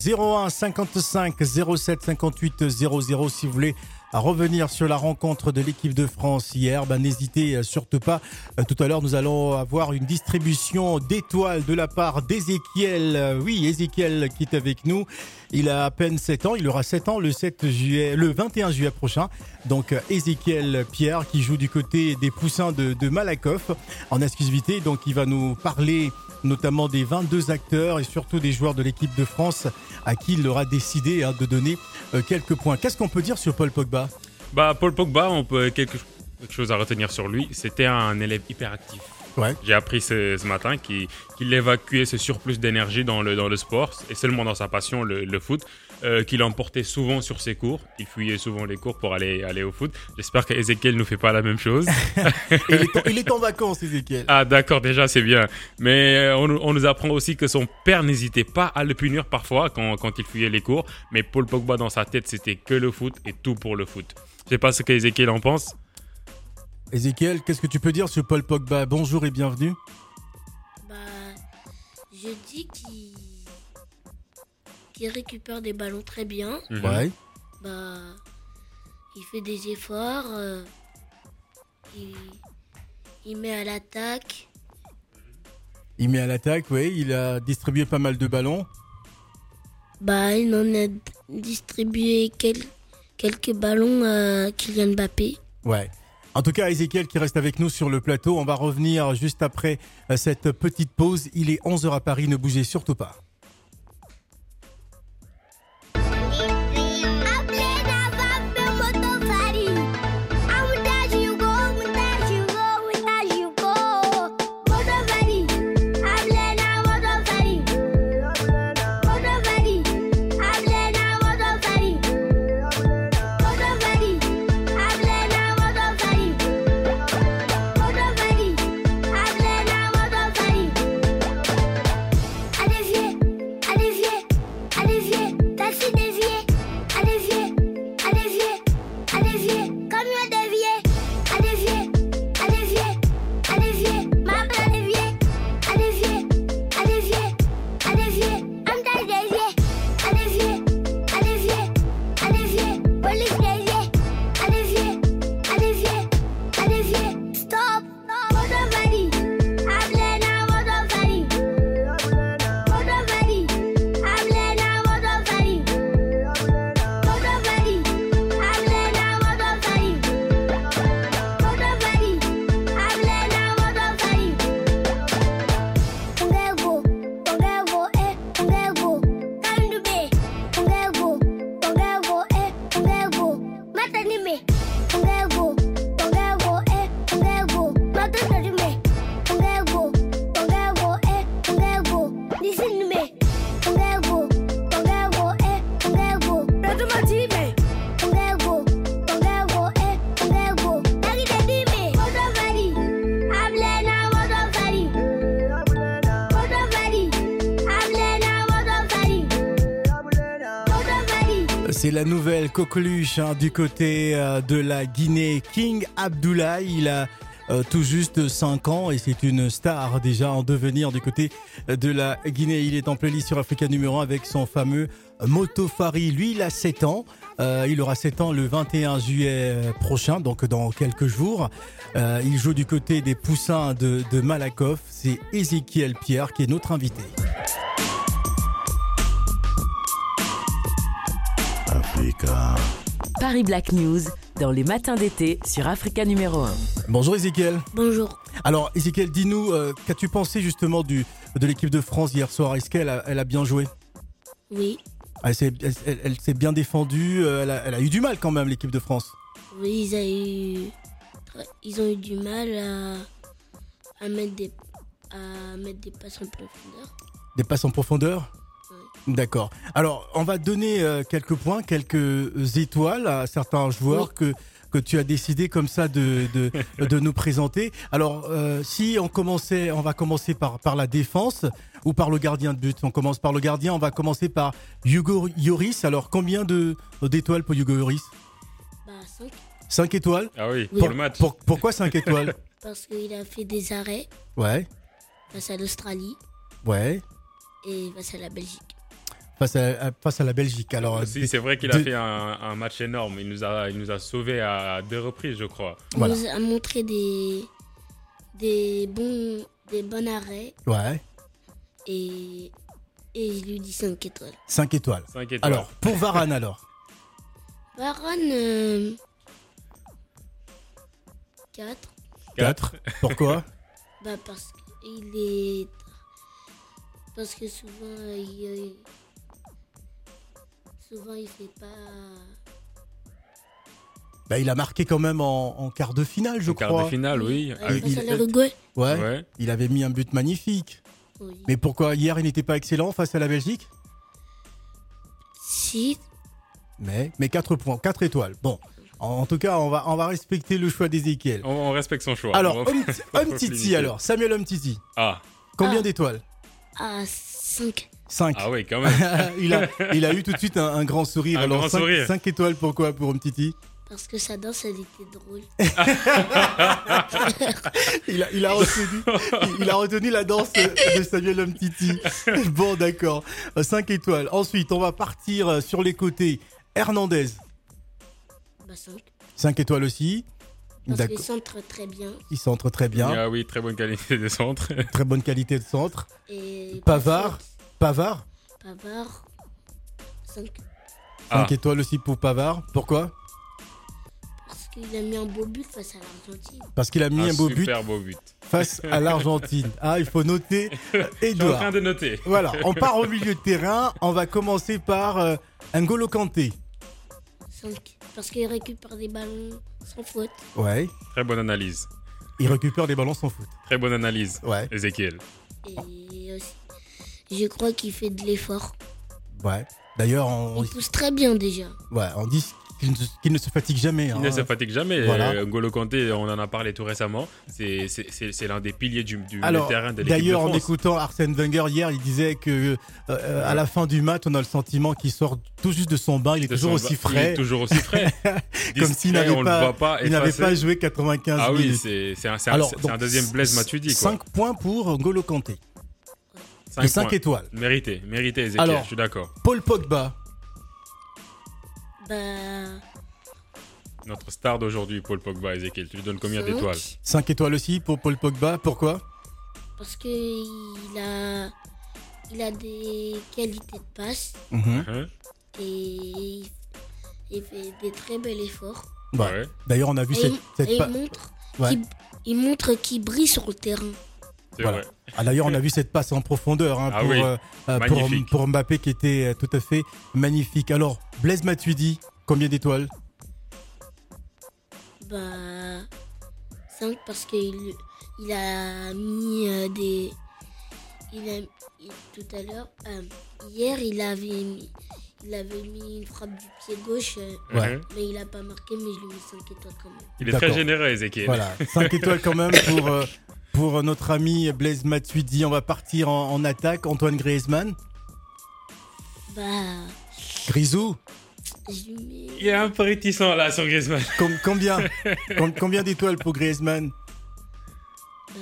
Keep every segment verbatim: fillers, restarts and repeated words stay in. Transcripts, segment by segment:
zéro un cinquante-cinq zéro sept cinquante-huit zéro zéro si vous voulez à revenir sur la rencontre de l'équipe de France hier, ben n'hésitez surtout pas. Tout à l'heure, nous allons avoir une distribution d'étoiles de la part d'Ézéchiel. Oui, Ézéchiel qui est avec nous. Il a à peine sept ans. Il aura sept ans le sept juillet, le vingt et un juillet prochain. Donc, Ézéchiel Pierre qui joue du côté des Poussins de, de Malakoff en exclusivité. Donc, il va nous parler notamment des vingt-deux acteurs et surtout des joueurs de l'équipe de France à qui il aura décidé hein, de donner euh, quelques points. Qu'est-ce qu'on peut dire sur Paul Pogba ? Bah, Paul Pogba, on peut quelque, quelque chose à retenir sur lui. C'était un élève hyperactif. Ouais. J'ai appris ce, ce matin qu'il, qu'il évacuait ce surplus d'énergie dans le, dans le sport et seulement dans sa passion, le, le foot, euh, qu'il emportait souvent sur ses cours. Il fuyait souvent les cours pour aller, aller au foot. J'espère qu'Ézéchiel ne nous fait pas la même chose. il, est en, il est en vacances, Ézéchiel. Ah d'accord, déjà c'est bien. Mais on, on nous apprend aussi que son père n'hésitait pas à le punir parfois quand, quand il fuyait les cours. Mais Paul Pogba, dans sa tête, c'était que le foot et tout pour le foot. Je sais pas ce qu'Ézéchiel en pense. Ézéchiel, qu'est-ce que tu peux dire sur Paul Pogba ? Bonjour et bienvenue. Bah, je dis qu'il, qu'il récupère des ballons très bien. Mhm. Ouais. Bah, il fait des efforts. Euh, il, il met à l'attaque. Il met à l'attaque, oui. Il a distribué pas mal de ballons. Bah, il en a distribué quel, quelques ballons à Kylian Mbappé. Ouais. En tout cas, Ézéchiel qui reste avec nous sur le plateau. On va revenir juste après cette petite pause. Il est onze heures à Paris, ne bougez surtout pas. C'est la nouvelle coqueluche hein, du côté euh, de la Guinée. King Abdoulaye, il a euh, tout juste cinq ans et c'est une star déjà en devenir du côté de la Guinée. Il est en playlist sur Africa numéro un avec son fameux Motofari. Lui, il a sept ans. Euh, il aura sept ans le vingt et un juillet prochain, donc dans quelques jours. Euh, il joue du côté des Poussins de, de Malakoff. C'est Ézéchiel Pierre qui est notre invité. Africa. Paris Black News, dans les matins d'été sur Africa numéro un. Bonjour Ézéchiel. Bonjour. Alors Ézéchiel, dis-nous, euh, qu'as-tu pensé justement du, de l'équipe de France hier soir ? Est-ce qu'elle a, elle a bien joué ? Oui. Elle s'est, elle, elle, elle s'est bien défendue, elle a, elle a eu du mal quand même, l'équipe de France. Oui, ils, a eu, ils ont eu du mal à, à, mettre des, à mettre des passes en profondeur. Des passes en profondeur ? Oui. D'accord. Alors, on va donner euh, quelques points, quelques étoiles à certains joueurs oui. que, que tu as décidé comme ça de, de, de nous présenter. Alors, euh, si on commençait, on va commencer par, par la défense ou par le gardien de but. On commence par le gardien, on va commencer par Hugo Lloris. Alors, combien de, d'étoiles pour Hugo Lloris ? Bah, cinq. cinq étoiles ? Ah oui, oui. pour le match. Pour, pourquoi cinq étoiles ? Parce qu'il a fait des arrêts. Ouais. Face à l'Australie. Ouais. Et face à la Belgique. face à, face à la Belgique. Alors, si, c'est vrai qu'il a de... fait un, un match énorme. Il nous a, il nous a sauvés à deux reprises, je crois. Il voilà. nous a montré des, des, bons, des bons arrêts. Ouais. Et, et je lui dis cinq étoiles. cinq étoiles. cinq étoiles. Alors, pour Varane, alors Varane, euh, quatre. quatre. Pourquoi? Bah parce qu'il est... Parce que souvent, il... Souvent, il fait pas... Bah, il a marqué quand même en, en quart de finale, je en crois. quart de finale, oui. Euh, il, il, ouais. ouais. Il avait mis un but magnifique. Oui. Mais pourquoi hier, il n'était pas excellent face à la Belgique? Si. Mais, mais quatre points, quatre étoiles. Bon, en tout cas, on va, on va respecter le choix d'Ezekiel. On, on respecte son choix. Alors, Umtiti, alors, Samuel Umtiti. Ah. Combien ah. d'étoiles? Ah, cinq. cinq. Ah oui, quand même. il, a, il a eu tout de suite un, un grand sourire. Un alors, grand cinq, sourire. cinq étoiles, pourquoi pour Umtiti? Parce que sa danse, elle était drôle. il, a, il, a retenu, il a retenu la danse de Samuel Umtiti. Bon, d'accord. cinq étoiles. Ensuite, on va partir sur les côtés. Hernandez. Bah, cinq. cinq étoiles aussi. Parce qu'il centre très bien. Il centre très bien. Ah oui, très bonne qualité de centre. Très bonne qualité de centre. Et Pavard. Pavard. Pavard. cinq. cinq ah. étoiles aussi pour Pavard. Pourquoi? Parce qu'il a mis un beau but face à l'Argentine. Parce qu'il a mis un, un beau, super but beau but face à l'Argentine. Ah, il faut noter. Edouard. Je suis en train de noter. Voilà, on part au milieu de terrain. On va commencer par euh, N'Golo Kanté. cinq. Parce qu'il récupère des ballons sans faute. Ouais. Très bonne analyse. Il récupère des ballons sans faute. Très bonne analyse. Ouais. Ezekiel. Et aussi, je crois qu'il fait de l'effort. Ouais. D'ailleurs, on... il pousse très bien déjà. Ouais, on dit qu'il ne, qu'il ne se fatigue jamais. Il hein. ne se fatigue jamais. Voilà. N'Golo Kanté, on en a parlé tout récemment. C'est, c'est, c'est, c'est l'un des piliers du, du Alors, terrain de l'équipe de d'ailleurs, France. en écoutant Arsène Wenger hier, il disait que euh, à la fin du match, on a le sentiment qu'il sort tout juste de son bain. Il est de toujours aussi ba... frais. Il est toujours aussi frais. Comme s'il n'avait on pas, le voit pas il n'avait pas joué quatre-vingt-quinze ah minutes. oui, c'est, c'est, un, c'est, Alors, un, c'est donc, un deuxième Blaise Matuidi. cinq points pour N'Golo Kanté. cinq, cinq étoiles. Mérité, mérité Ezekiel, Alors, je suis d'accord. Paul Pogba. Bah... Notre star d'aujourd'hui, Paul Pogba, Ezekiel, tu lui donnes combien cinq. d'étoiles? cinq étoiles aussi pour Paul Pogba. Pourquoi? Parce qu'il a, il a des qualités de passe. Mm-hmm. Uh-huh. Et il, il fait des très bels efforts. Bah, ouais. D'ailleurs, on a vu et cette... il, cette et pa... il, montre ouais. qu'il, il montre qu'il brille sur le terrain. C'est voilà. vrai. Ah, d'ailleurs, on a vu cette passe en profondeur hein, ah pour, oui. euh, pour, pour Mbappé qui était tout à fait magnifique. Alors, Blaise Matuidi, combien d'étoiles? Bah, cinq parce qu'il il a mis euh, des... Il a, il, tout à l'heure, euh, hier, il avait, mis, il avait mis une frappe du pied gauche, euh, ouais. mais il n'a pas marqué, mais je lui mets cinq étoiles quand même. Il est D'accord. très généreux, Ezekiel. Voilà, cinq étoiles quand même pour, euh, pour notre ami Blaise Matuidi. On va partir en, en attaque. Antoine Griezmann. Bah... Grisou. Je lui mets... Il est un peu réticent là sur Griezmann. Com- combien Com- Combien d'étoiles pour Griezmann? Bah...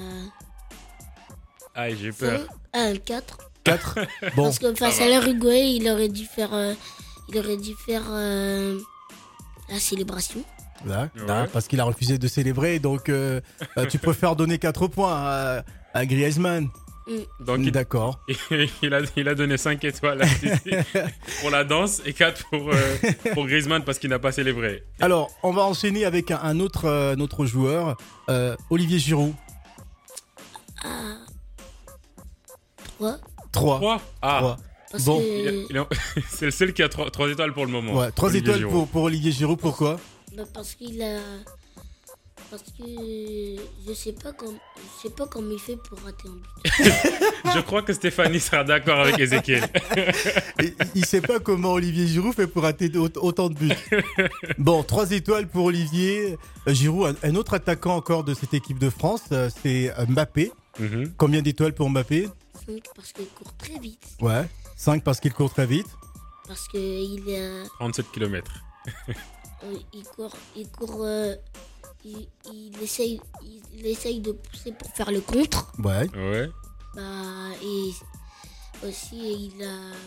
Ah, j'ai peur. Ah, quatre. quatre. Bon. Parce que face à l'Uruguay, il aurait dû faire, euh, il aurait dû faire euh, la célébration. Là, ouais. là, parce qu'il a refusé de célébrer, donc euh, euh, tu préfères donner quatre points à, à Griezmann. Mm. Donc, il, d'accord. Il, il, a, il a donné cinq étoiles à pour la danse et quatre pour, euh, pour Griezmann parce qu'il n'a pas célébré. Alors, on va enchaîner avec un, un, autre, euh, un autre joueur, euh, Olivier Giroud. Ah. trois. trois. trois Ah. trois. Parce bon. que... Il est, il est, c'est le seul qui a trois, trois étoiles pour le moment. Ouais, trois Olivier étoiles Giroud. pour, pour Olivier Giroud, pourquoi? Bah parce qu'il a... Parce que je sais pas comment, je sais pas comment il fait pour rater un but. Je crois que Stéphanie sera d'accord avec Ezekiel. Il ne sait pas comment Olivier Giroud fait pour rater autant de buts. Bon, trois étoiles pour Olivier Giroud. Un autre attaquant encore de cette équipe de France, c'est Mbappé. Mm-hmm. Combien d'étoiles pour Mbappé? cinq parce qu'il court très vite. Ouais, cinq parce qu'il court très vite. Parce qu'il a... trente-sept kilomètres. Il court... Il court euh... Il, il, essaye, il essaye de pousser pour faire le contre. Ouais. Ouais. Bah, et aussi, il a,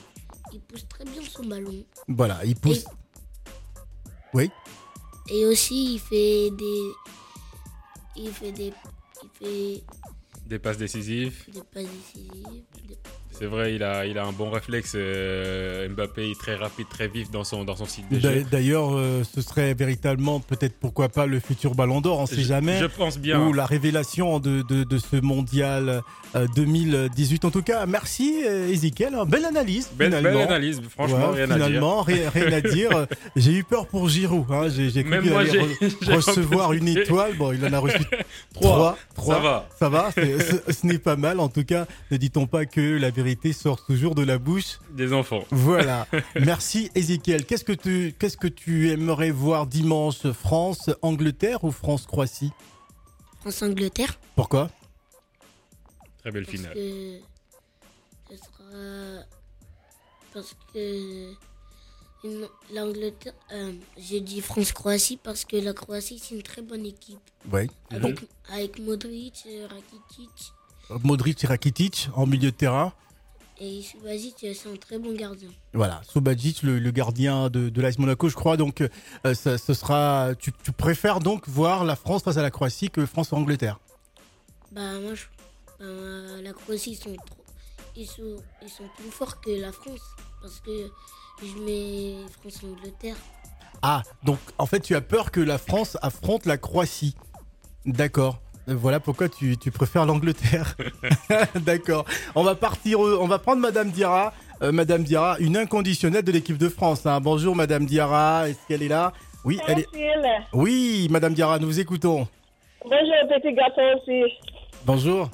il pousse très bien son ballon. Voilà, il pousse. Et, oui. Et aussi, il fait des. Il fait des. Il fait. Des passes décisives. Des passes décisives. Des... C'est vrai, il a, il a un bon réflexe. Euh, Mbappé est très rapide, très vif dans son, dans son style de jeu. D'ailleurs, euh, ce serait véritablement, peut-être pourquoi pas, le futur Ballon d'Or, on ne sait je, jamais. Je pense bien. Ou la révélation de, de, de ce mondial euh, deux mille dix-huit. En tout cas, merci Ezekiel. Belle analyse. Belle, belle analyse, franchement, ouais, rien finalement, à dire. Rien, rien à dire. J'ai eu peur pour Giroud. Hein. J'ai, j'ai cru qu'il allait re- recevoir une étoile. Bon, il en a reçu trois. trois. Ça va. Ça va, c'est, ce, ce n'est pas mal. En tout cas, ne dit-on pas que la vérité sort toujours de la bouche des enfants. Voilà. Merci Ezekiel. Qu'est-ce que tu, qu'est-ce que tu aimerais voir dimanche? France-Angleterre ou France-Croatie? France-Angleterre. Pourquoi? Très belle parce finale. Que ce sera... Parce que une... l'Angleterre... Euh, j'ai dit France-Croatie parce que la Croatie, c'est une très bonne équipe. Oui. Avec, avec Modric, Rakitic. Modric et Rakitic en milieu de terrain. Et Subasic, c'est un très bon gardien. Voilà, Subasic, le, le gardien de, de l'A S Monaco, je crois. Donc, euh, ça, ce sera. Tu, tu préfères donc voir la France face à la Croatie que France-Angleterre? Bah, moi, je, bah, la Croatie, ils sont, trop, ils, sont, ils sont plus forts que la France. Parce que je mets France-Angleterre. Ah, donc en fait, tu as peur que la France affronte la Croatie. D'accord. Voilà pourquoi tu, tu préfères l'Angleterre. D'accord. On va partir, on va prendre Madame Diarra. Euh, Madame Diarra, une inconditionnelle de l'équipe de France. Hein. Bonjour Madame Diarra, est-ce qu'elle est là? Oui, elle est. Oui, Madame Diarra, nous vous écoutons. Bonjour petit garçon aussi. Bonjour.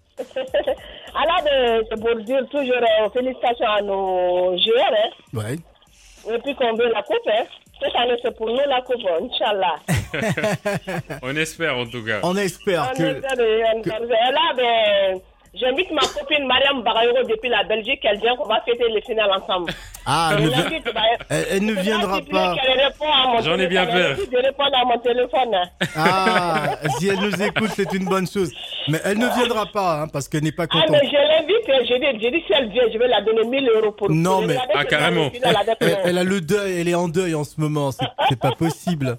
Alors, c'est pour dire toujours euh, félicitations à nos joueurs. Hein. Ouais. Et puis qu'on veut la coupe. Hein. Cette année, c'est pour nous la coupe, Inch'Allah. On espère en tout cas. On espère on que... Espère, que... Et là, ben, j'invite ma copine Mariam Barayoro depuis la Belgique. Elle vient qu'on va fêter les finales ensemble. Ah, elle, ne... vi... elle, elle ne viendra pas. J'en ai bien peur. Je réponds à mon téléphone. Ah, si elle nous écoute, c'est une bonne chose. Mais elle ne viendra pas, hein, parce qu'elle n'est pas contente. Ah, mais je l'invite, je dis, je dis si elle vient, je vais la donner mille euros pour... Non, mais... Ah, carrément. Elle, elle a le deuil, elle est en deuil en ce moment, c'est, c'est pas possible.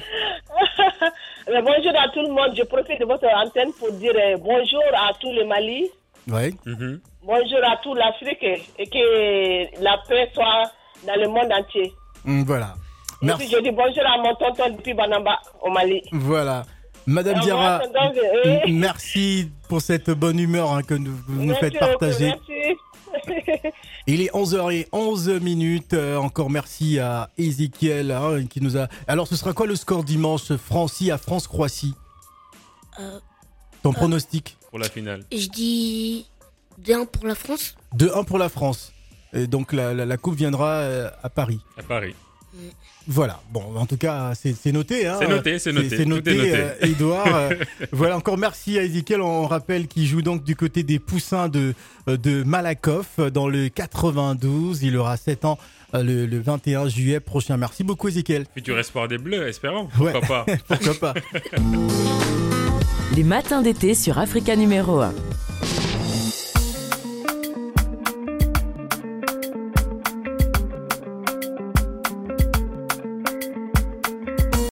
Bonjour à tout le monde, je profite de votre antenne pour dire bonjour à tout le Mali. Oui. Mm-hmm. Bonjour à toute l'Afrique et que la paix soit dans le monde entier. Mmh, voilà. Merci. Et puis je dis bonjour à mon tonton depuis Banamba au Mali. Voilà. Madame Diarra, donc, euh... merci pour cette bonne humeur hein, que nous, vous nous faites partager. Merci. Il est onze heures onze minutes. Euh, encore merci à Ezekiel hein, qui nous a... Alors ce sera quoi le score dimanche? Francie à France-Croatie. euh, Ton euh, pronostic? Pour la finale. Je dis deux un pour la France. deux un pour la France. Et donc la, la, la coupe viendra euh, à Paris. À Paris. Mm. Voilà, bon, en tout cas, c'est, c'est noté. Hein. C'est noté, c'est noté. C'est, c'est noté, Tout est noté. Euh, Edouard. euh, voilà, encore merci à Ezekiel. On rappelle qu'il joue donc du côté des Poussins de, de Malakoff dans le quatre-vingt-douze. Il aura sept ans euh, le, le vingt et un juillet prochain. Merci beaucoup, Ezekiel. Futur espoir des Bleus, espérons. Pourquoi ouais. pas Pourquoi pas. Les matins d'été sur Africa numéro un.